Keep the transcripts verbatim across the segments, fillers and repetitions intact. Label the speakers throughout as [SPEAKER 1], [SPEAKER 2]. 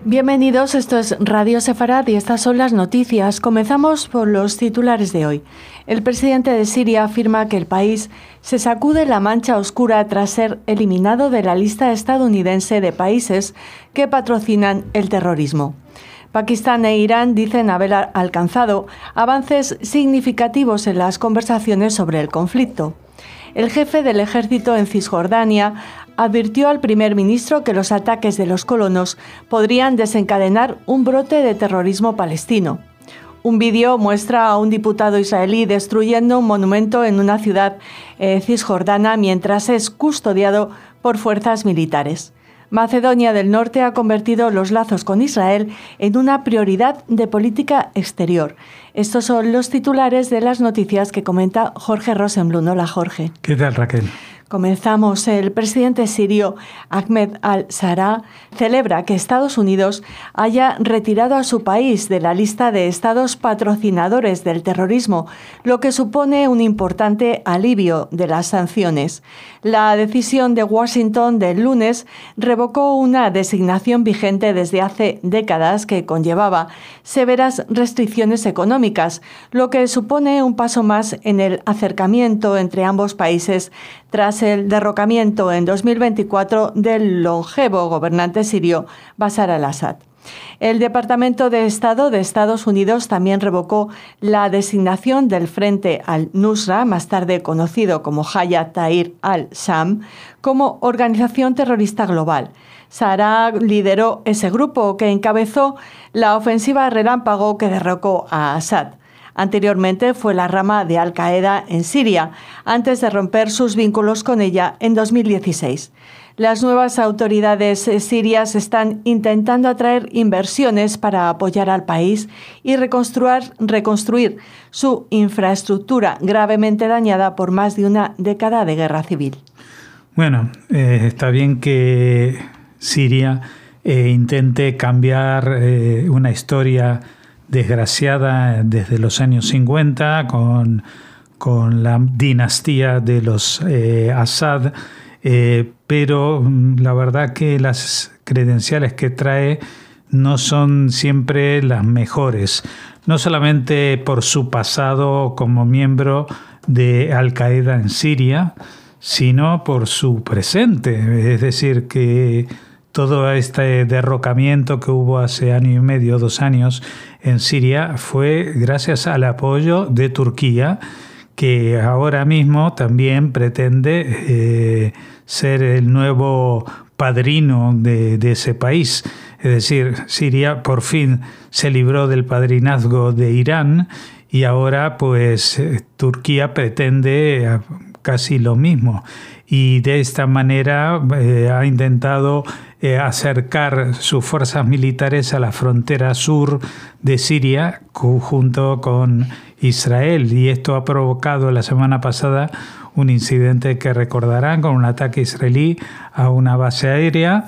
[SPEAKER 1] Bienvenidos, esto es Radio Sefarad y estas son las noticias. Comenzamos por los titulares de hoy. El presidente de Siria afirma que el país se sacude la mancha oscura tras ser eliminado de la lista estadounidense de países que patrocinan el terrorismo. Pakistán e Irán dicen haber alcanzado avances significativos en las conversaciones sobre el conflicto. El jefe del ejército en Cisjordania advirtió al primer ministro que los ataques de los colonos podrían desencadenar un brote de terrorismo palestino. Un vídeo muestra a un diputado israelí destruyendo un monumento en una ciudad eh, cisjordana mientras es custodiado por fuerzas militares. Macedonia del Norte ha convertido los lazos con Israel en una prioridad de política exterior. Estos son los titulares de las noticias que comenta Jorge Rosenblum. Hola, Jorge.
[SPEAKER 2] ¿Qué tal, Raquel?
[SPEAKER 1] Comenzamos. El presidente sirio Ahmed al-Shara celebra que Estados Unidos haya retirado a su país de la lista de estados patrocinadores del terrorismo, lo que supone un importante alivio de las sanciones. La decisión de Washington del lunes revocó una designación vigente desde hace décadas que conllevaba severas restricciones económicas, lo que supone un paso más en el acercamiento entre ambos países tras el derrocamiento en dos mil veinticuatro del longevo gobernante sirio Bashar al-Assad. El Departamento de Estado de Estados Unidos también revocó la designación del Frente al-Nusra, más tarde conocido como Hayat Tahrir al-Sham, como organización terrorista global. Shara lideró ese grupo que encabezó la ofensiva relámpago que derrocó a Assad. Anteriormente fue la rama de Al-Qaeda en Siria, antes de romper sus vínculos con ella en dos mil dieciséis. Las nuevas autoridades sirias están intentando atraer inversiones para apoyar al país y reconstruir, reconstruir su infraestructura gravemente dañada por más de una década de guerra civil.
[SPEAKER 2] Bueno, eh, está bien que Siria eh, intente cambiar eh, una historia desgraciada desde los años cincuenta con, con la dinastía de los eh, Assad, eh, pero la verdad que las credenciales que trae no son siempre las mejores, no solamente por su pasado como miembro de Al-Qaeda en Siria, sino por su presente, es decir, que todo este derrocamiento que hubo hace año y medio, dos años en Siria fue gracias al apoyo de Turquía, que ahora mismo también pretende eh, ser el nuevo padrino de, de ese país. Es decir, Siria por fin se libró del padrinazgo de Irán y ahora pues Turquía pretende casi lo mismo. Y de esta manera eh, ha intentado eh, acercar sus fuerzas militares a la frontera sur de Siria junto con Israel. Y esto ha provocado la semana pasada un incidente que recordarán con un ataque israelí a una base aérea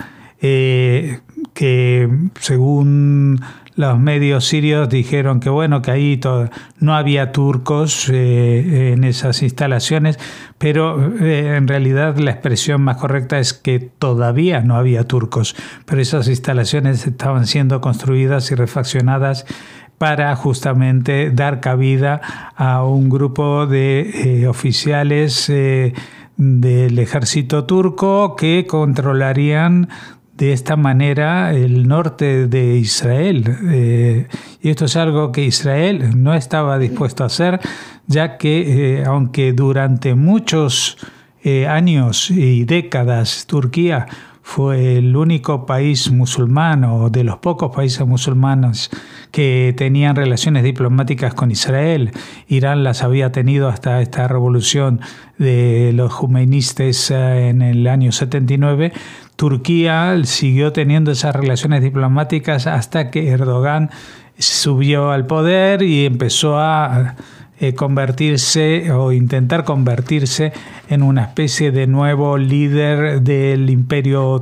[SPEAKER 2] eh, que según los medios sirios dijeron que bueno, que ahí todo, no había turcos eh, en esas instalaciones, pero eh, en realidad la expresión más correcta es que todavía no había turcos, pero esas instalaciones estaban siendo construidas y refaccionadas para justamente dar cabida a un grupo de eh, oficiales eh, del ejército turco que controlarían de esta manera el norte de Israel. Eh, y esto es algo que Israel no estaba dispuesto a hacer, ya que eh, aunque durante muchos eh, años y décadas Turquía fue el único país musulmán o de los pocos países musulmanes que tenían relaciones diplomáticas con Israel. Irán las había tenido hasta esta revolución de los jomeinistas en el año setenta y nueve. Turquía siguió teniendo esas relaciones diplomáticas hasta que Erdogan subió al poder y empezó a eh, convertirse o intentar convertirse en una especie de nuevo líder del imperio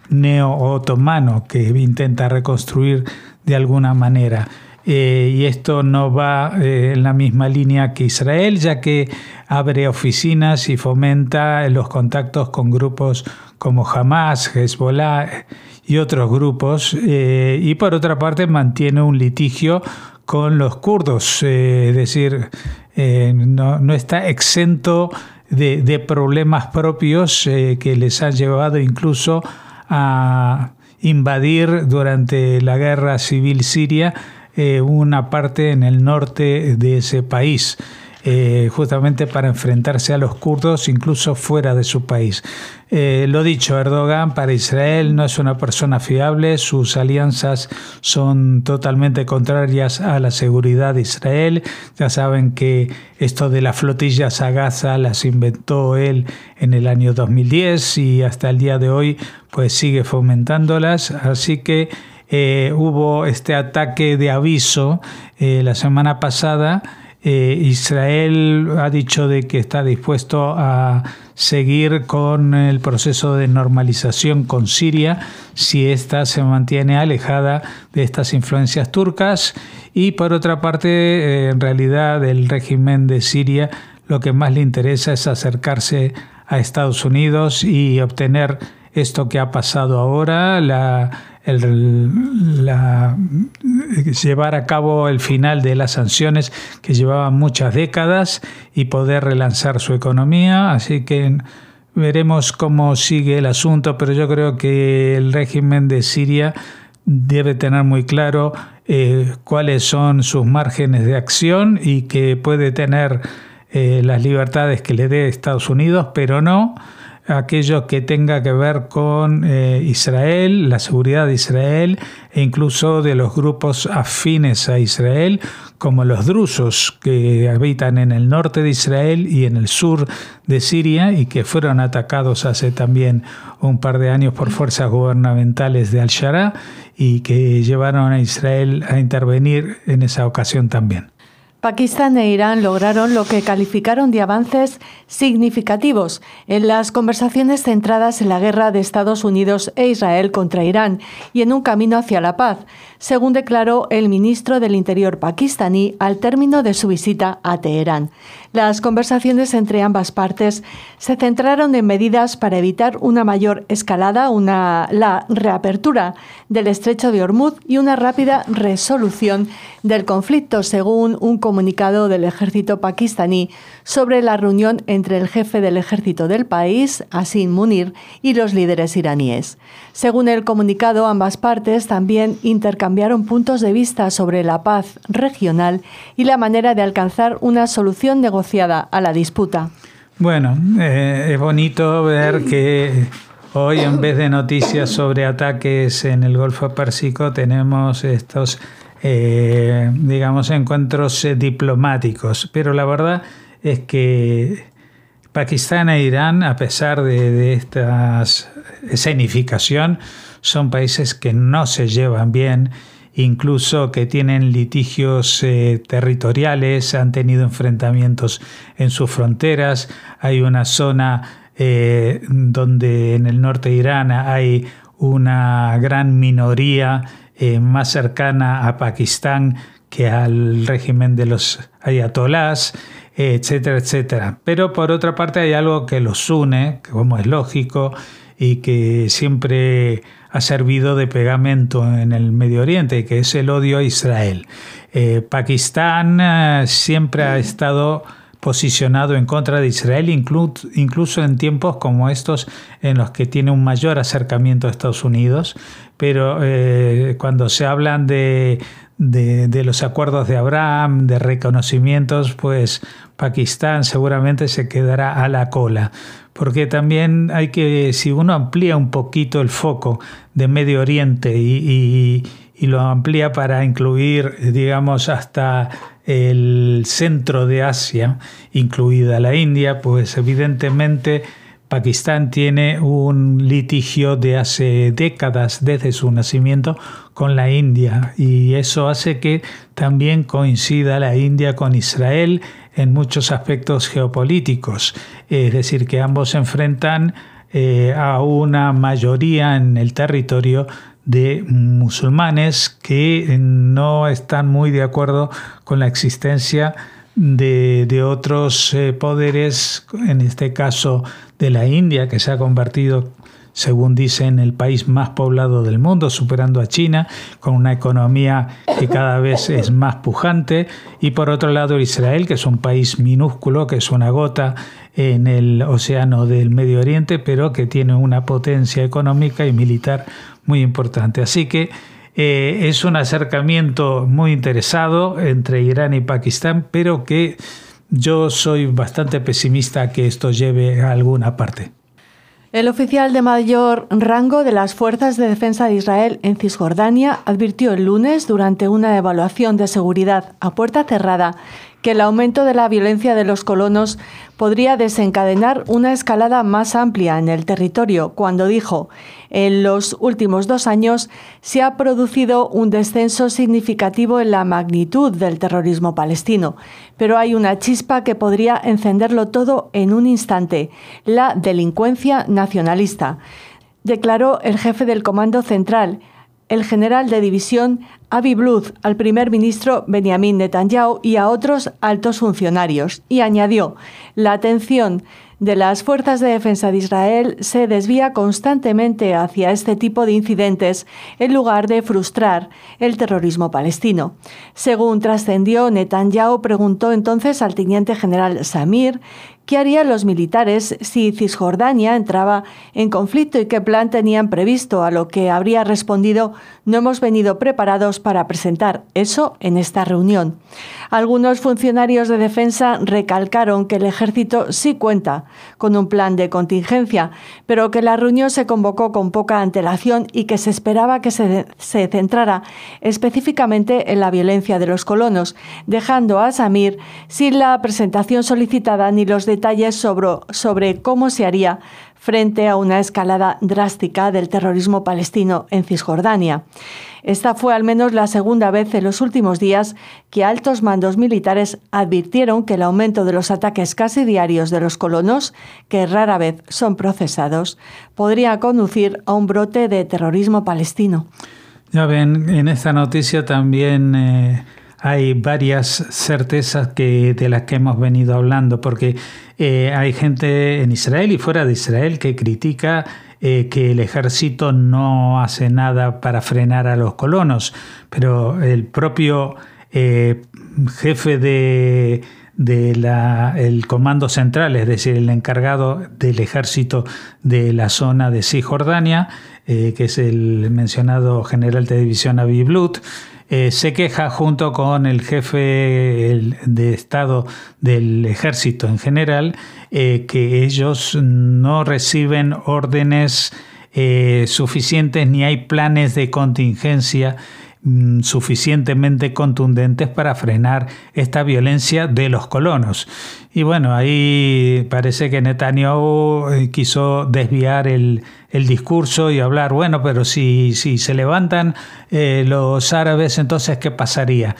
[SPEAKER 2] neo-otomano que intenta reconstruir de alguna manera. Eh, y esto no va eh, en la misma línea que Israel, ya que abre oficinas y fomenta los contactos con grupos como Hamas, Hezbollah y otros grupos, eh, y por otra parte mantiene un litigio con los kurdos, eh, es decir, eh, no, no está exento de, de problemas propios eh, que les han llevado incluso a invadir durante la guerra civil siria eh, una parte en el norte de ese país, eh, justamente para enfrentarse a los kurdos incluso fuera de su país. Eh, lo dicho, Erdogan para Israel no es una persona fiable, sus alianzas son totalmente contrarias a la seguridad de Israel. Ya saben que esto de las flotillas a Gaza las inventó él en el año dos mil diez y hasta el día de hoy pues sigue fomentándolas, así que eh, hubo este ataque de aviso eh, la semana pasada. Eh, Israel ha dicho de que está dispuesto a seguir con el proceso de normalización con Siria si ésta se mantiene alejada de estas influencias turcas, y por otra parte, eh, en realidad el régimen de Siria lo que más le interesa es acercarse a Estados Unidos y obtener esto que ha pasado ahora, la El, la, llevar a cabo el final de las sanciones que llevaban muchas décadas y poder relanzar su economía. Así que veremos cómo sigue el asunto, pero yo creo que el régimen de Siria debe tener muy claro eh, cuáles son sus márgenes de acción y que puede tener eh, las libertades que le dé Estados Unidos, pero no aquello que tenga que ver con eh, Israel, la seguridad de Israel e incluso de los grupos afines a Israel, como los drusos que habitan en el norte de Israel y en el sur de Siria y que fueron atacados hace también un par de años por fuerzas gubernamentales de Al-Sharaa y que llevaron a Israel a intervenir en esa ocasión también.
[SPEAKER 1] Pakistán e Irán lograron lo que calificaron de avances significativos en las conversaciones centradas en la guerra de Estados Unidos e Israel contra Irán y en un camino hacia la paz, según declaró el ministro del Interior pakistaní al término de su visita a Teherán. Las conversaciones entre ambas partes se centraron en medidas para evitar una mayor escalada, una, la reapertura del estrecho de Hormuz y una rápida resolución del conflicto, según un comunicado del ejército pakistaní sobre la reunión entre el jefe del ejército del país, Asim Munir, y los líderes iraníes. Según el comunicado, ambas partes también intercambiaron puntos de vista sobre la paz regional y la manera de alcanzar una solución negociada a la disputa.
[SPEAKER 2] Bueno, eh, es bonito ver que hoy, en vez de noticias sobre ataques en el Golfo Pérsico, tenemos estos Eh, digamos, encuentros eh, diplomáticos, pero la verdad es que Pakistán e Irán, a pesar de, de esta escenificación, son países que no se llevan bien, incluso que tienen litigios eh, territoriales, han tenido enfrentamientos en sus fronteras. Hay una zona eh, donde en el norte de Irán hay una gran minoría Eh, más cercana a Pakistán que al régimen de los ayatolás, eh, etcétera, etcétera. Pero por otra parte hay algo que los une, como es lógico, y que siempre ha servido de pegamento en el Medio Oriente, que es el odio a Israel. Eh, Pakistán eh, siempre ha estado posicionado en contra de Israel, inclu- incluso en tiempos como estos en los que tiene un mayor acercamiento a Estados Unidos, pero eh, cuando se hablan de, de, de los acuerdos de Abraham, de reconocimientos, pues Pakistán seguramente se quedará a la cola, porque también hay que, si uno amplía un poquito el foco de Medio Oriente y, y, y lo amplía para incluir, digamos, hasta el centro de Asia, incluida la India, pues evidentemente Pakistán tiene un litigio de hace décadas desde su nacimiento con la India, y eso hace que también coincida la India con Israel en muchos aspectos geopolíticos, es decir, que ambos se enfrentan eh, a una mayoría en el territorio de musulmanes que no están muy de acuerdo con la existencia de, de otros eh, poderes, en este caso de la India, que se ha convertido según dicen, el país más poblado del mundo, superando a China, con una economía que cada vez es más pujante. Y por otro lado, Israel, que es un país minúsculo, que es una gota en el océano del Medio Oriente, pero que tiene una potencia económica y militar muy importante. Así que eh, es un acercamiento muy interesado entre Irán y Pakistán, pero que yo soy bastante pesimista que esto lleve a alguna parte.
[SPEAKER 1] El oficial de mayor rango de las Fuerzas de Defensa de Israel en Cisjordania advirtió el lunes, durante una evaluación de seguridad a puerta cerrada, que el aumento de la violencia de los colonos podría desencadenar una escalada más amplia en el territorio, cuando dijo: en los últimos dos años se ha producido un descenso significativo en la magnitud del terrorismo palestino, pero hay una chispa que podría encenderlo todo en un instante: la delincuencia nacionalista, declaró el jefe del Comando Central, el general de división Avi Bluth, al primer ministro Benjamin Netanyahu y a otros altos funcionarios, y añadió: la atención de las Fuerzas de Defensa de Israel se desvía constantemente hacia este tipo de incidentes en lugar de frustrar el terrorismo palestino. Según trascendió, Netanyahu preguntó entonces al teniente general Samir qué harían los militares si Cisjordania entraba en conflicto y qué plan tenían previsto, a lo que habría respondido: no hemos venido preparados para presentar eso en esta reunión. Algunos funcionarios de defensa recalcaron que el ejército sí cuenta con un plan de contingencia, pero que la reunión se convocó con poca antelación y que se esperaba que se, se centrara específicamente en la violencia de los colonos, dejando a Samir sin la presentación solicitada ni los detalles sobre, sobre cómo se haría frente a una escalada drástica del terrorismo palestino en Cisjordania. Esta fue al menos la segunda vez en los últimos días que altos mandos militares advirtieron que el aumento de los ataques casi diarios de los colonos, que rara vez son procesados, podría conducir a un brote de terrorismo palestino.
[SPEAKER 2] Ya ven, en esta noticia también eh, hay varias certezas que, de las que hemos venido hablando, porque eh, hay gente en Israel y fuera de Israel que critica eh, que el ejército no hace nada para frenar a los colonos, pero el propio eh, jefe de, de la, el comando central, es decir, el encargado del ejército de la zona de Cisjordania, eh, que es el mencionado general de división Avi Bluth, Eh, se queja junto con el jefe el, de Estado del ejército en general eh, que ellos no reciben órdenes eh, suficientes ni hay planes de contingencia mm, suficientemente contundentes para frenar esta violencia de los colonos. Y bueno, ahí parece que Netanyahu quiso desviar el, el discurso y hablar, bueno, pero si, si se levantan eh, los árabes, entonces ¿qué pasaría?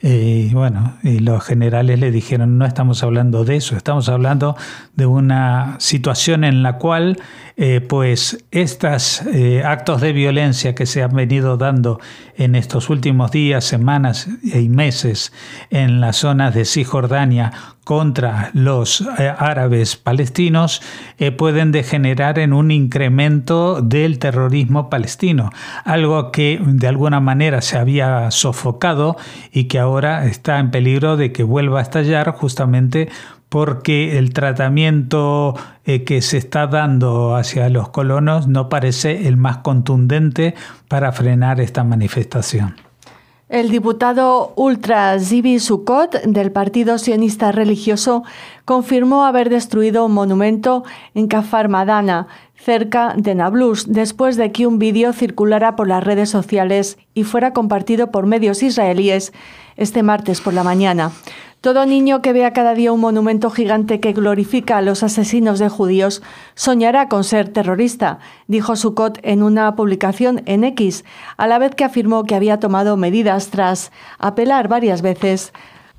[SPEAKER 2] Y eh, bueno, y los generales le dijeron, no estamos hablando de eso, estamos hablando de una situación en la cual eh, pues estos eh, actos de violencia que se han venido dando en estos últimos días, semanas y meses en las zonas de Cisjordania contra los eh, árabes palestinos eh, pueden degenerar en un incremento del terrorismo palestino, algo que de alguna manera se había sofocado y que ahora está en peligro de que vuelva a estallar, justamente porque el tratamiento eh, que se está dando hacia los colonos no parece el más contundente para frenar esta manifestación.
[SPEAKER 1] El diputado ultra Zivi Sukkot del Partido Sionista Religioso confirmó haber destruido un monumento en Kfar Madana, cerca de Nablus, después de que un vídeo circulara por las redes sociales y fuera compartido por medios israelíes este martes por la mañana. Todo niño que vea cada día un monumento gigante que glorifica a los asesinos de judíos soñará con ser terrorista, dijo Sukkot en una publicación en X, a la vez que afirmó que había tomado medidas tras apelar varias veces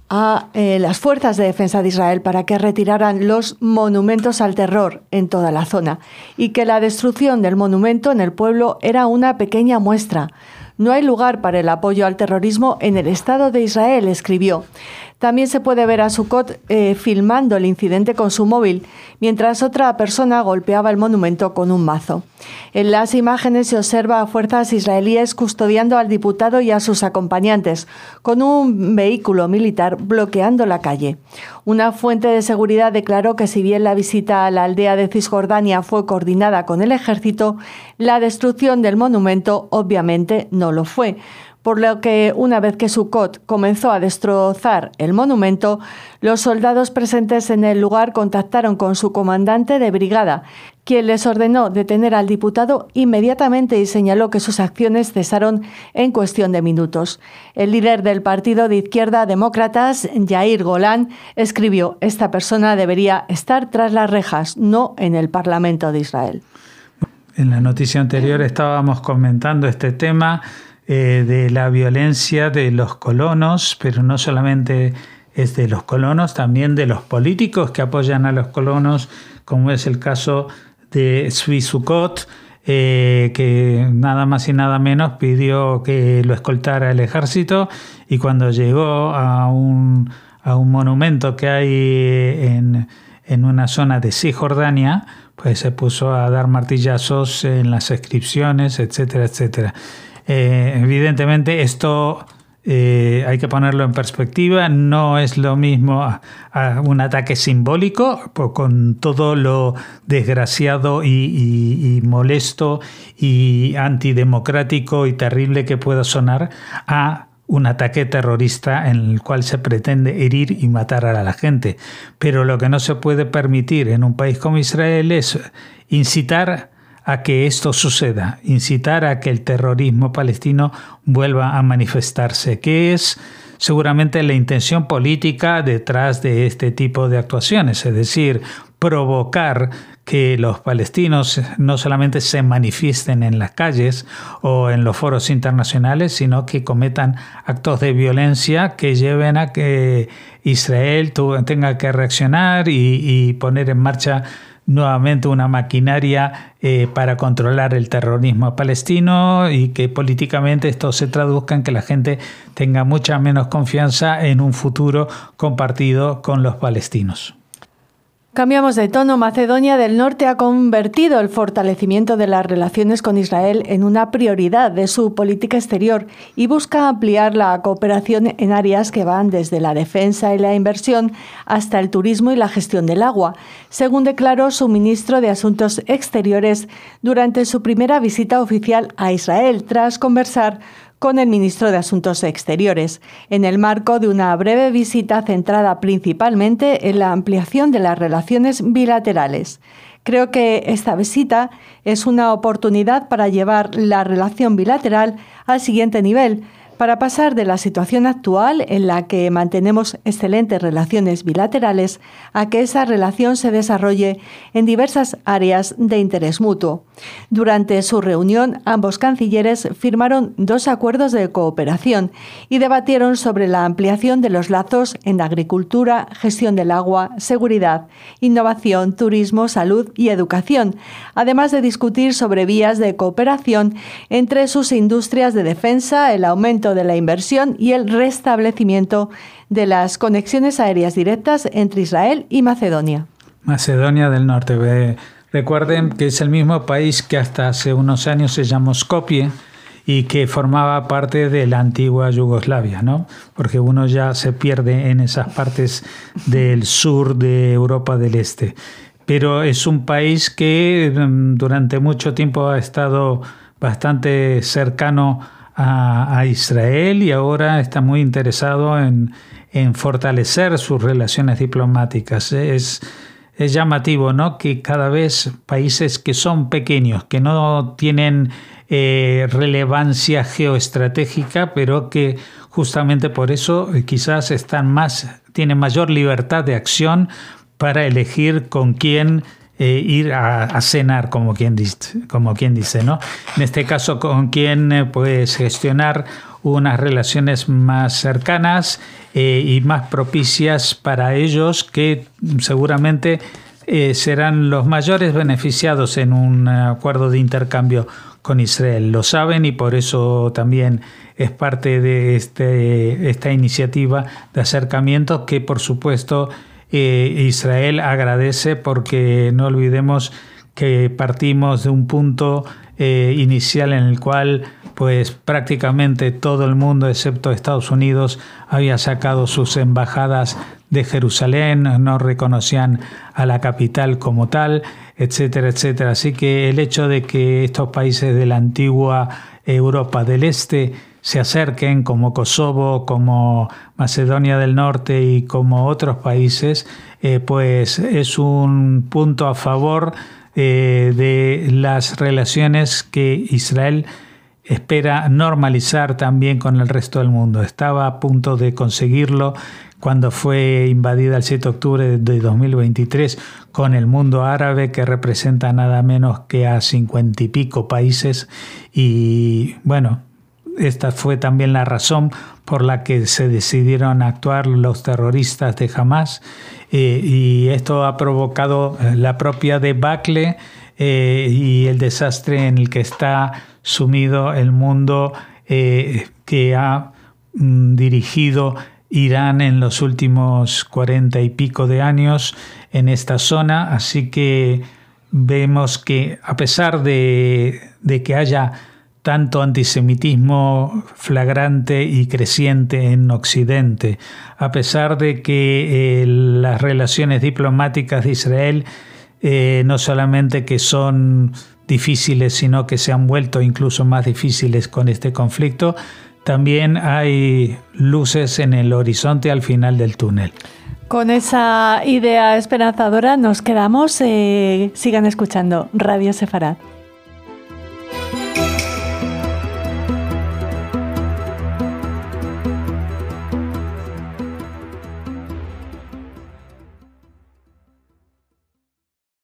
[SPEAKER 1] a eh, las fuerzas de defensa de Israel para que retiraran los monumentos al terror en toda la zona y que la destrucción del monumento en el pueblo era una pequeña muestra. No hay lugar para el apoyo al terrorismo en el Estado de Israel, escribió. También se puede ver a Sukkot eh, filmando el incidente con su móvil, mientras otra persona golpeaba el monumento con un mazo. En las imágenes se observa a fuerzas israelíes custodiando al diputado y a sus acompañantes, con un vehículo militar bloqueando la calle. Una fuente de seguridad declaró que si bien la visita a la aldea de Cisjordania fue coordinada con el ejército, la destrucción del monumento obviamente no lo fue. Por lo que, una vez que Sukkot comenzó a destrozar el monumento, los soldados presentes en el lugar contactaron con su comandante de brigada, quien les ordenó detener al diputado inmediatamente y señaló que sus acciones cesaron en cuestión de minutos. El líder del partido de izquierda Demócratas, Yair Golan, escribió: «Esta persona debería estar tras las rejas, no en el Parlamento de Israel».
[SPEAKER 2] En la noticia anterior estábamos comentando este tema eh, de la violencia de los colonos, pero no solamente es de los colonos, también de los políticos que apoyan a los colonos, como es el caso de Zvi Sukkot, eh, que nada más y nada menos pidió que lo escoltara el ejército, y cuando llegó a un, a un monumento que hay en, en una zona de Cisjordania, pues se puso a dar martillazos en las inscripciones, etcétera, etcétera. Eh, evidentemente esto eh, hay que ponerlo en perspectiva, no es lo mismo a, a un ataque simbólico con todo lo desgraciado y, y, y molesto y antidemocrático y terrible que pueda sonar, a un ataque terrorista en el cual se pretende herir y matar a la gente. Pero lo que no se puede permitir en un país como Israel es incitar a que esto suceda, incitar a que el terrorismo palestino vuelva a manifestarse, que es seguramente la intención política detrás de este tipo de actuaciones, es decir, provocar que los palestinos no solamente se manifiesten en las calles o en los foros internacionales, sino que cometan actos de violencia que lleven a que Israel tenga que reaccionar y, y poner en marcha nuevamente una maquinaria eh, para controlar el terrorismo palestino, y que políticamente esto se traduzca en que la gente tenga mucha menos confianza en un futuro compartido con los palestinos.
[SPEAKER 1] Cambiamos de tono. Macedonia del Norte ha convertido el fortalecimiento de las relaciones con Israel en una prioridad de su política exterior y busca ampliar la cooperación en áreas que van desde la defensa y la inversión hasta el turismo y la gestión del agua, según declaró su ministro de Asuntos Exteriores durante su primera visita oficial a Israel, tras conversar con el ministro de Asuntos Exteriores, en el marco de una breve visita centrada principalmente en la ampliación de las relaciones bilaterales. Creo que esta visita es una oportunidad para llevar la relación bilateral al siguiente nivel, para pasar de la situación actual, en la que mantenemos excelentes relaciones bilaterales, a que esa relación se desarrolle en diversas áreas de interés mutuo. Durante su reunión, ambos cancilleres firmaron dos acuerdos de cooperación y debatieron sobre la ampliación de los lazos en agricultura, gestión del agua, seguridad, innovación, turismo, salud y educación, además de discutir sobre vías de cooperación entre sus industrias de defensa, el aumento de la inversión y el restablecimiento de las conexiones aéreas directas entre Israel y Macedonia.
[SPEAKER 2] Macedonia del Norte. Recuerden que es el mismo país que hasta hace unos años se llamó Skopje y que formaba parte de la antigua Yugoslavia, ¿no? Porque uno ya se pierde en esas partes del sur de Europa del Este. Pero es un país que durante mucho tiempo ha estado bastante cercano a, a Israel y ahora está muy interesado en, en fortalecer sus relaciones diplomáticas. Es, es llamativo, ¿no?, que cada vez países que son pequeños, que no tienen eh, relevancia geoestratégica, pero que justamente por eso eh, quizás están más, tienen mayor libertad de acción para elegir con quién Eh, ir a, a cenar, como quien dice, como quien dice, ¿no? En este caso, con quien eh, puedes gestionar unas relaciones más cercanas eh, y más propicias para ellos, que seguramente eh, serán los mayores beneficiados en un acuerdo de intercambio con Israel. Lo saben y por eso también es parte de este, esta iniciativa de acercamiento que, por supuesto, eh, Israel agradece, porque no olvidemos que partimos de un punto eh, inicial en el cual pues prácticamente todo el mundo, excepto Estados Unidos, había sacado sus embajadas de Jerusalén, no reconocían a la capital como tal, etcétera, etcétera. Así que el hecho de que estos países de la antigua Europa del Este se acerquen, como Kosovo, como Macedonia del Norte y como otros países, eh, pues es un punto a favor eh, de las relaciones que Israel espera normalizar también con el resto del mundo. Estaba a punto de conseguirlo cuando fue invadida el siete de octubre de dos mil veintitrés con el mundo árabe, que representa nada menos que a cincuenta y pico países. Y bueno, esta fue también la razón por la que se decidieron actuar los terroristas de Hamás, eh, y esto ha provocado la propia debacle eh, y el desastre en el que está sumido el mundo eh, que ha mm, dirigido Irán en los últimos cuarenta y pico de años en esta zona. Así que vemos que a pesar de, de que haya tanto antisemitismo flagrante y creciente en Occidente, a pesar de que eh, las relaciones diplomáticas de Israel eh, no solamente que son difíciles, sino que se han vuelto incluso más difíciles con este conflicto, también hay luces en el horizonte al final del túnel.
[SPEAKER 1] Con esa idea esperanzadora nos quedamos. Eh, sigan escuchando Radio Sefarad.